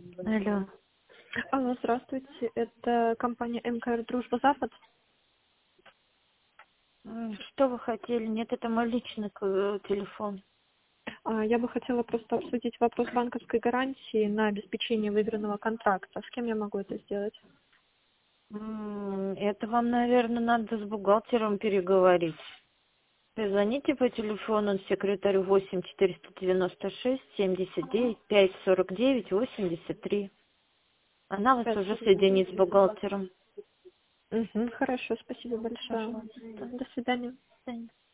Алло. Алло, здравствуйте. Это компания МКР «Дружба Запад». Что вы хотели? Нет, это мой личный телефон. Я бы хотела просто обсудить вопрос банковской гарантии на обеспечение выигранного контракта. С кем я могу это сделать? Это вам, наверное, надо с бухгалтером переговорить. Звоните по телефону секретарю 8-496-79-549-83. Она вас уже Спасибо. соединит с бухгалтером. Хорошо, спасибо большое. Пожалуйста. До свидания. До свидания.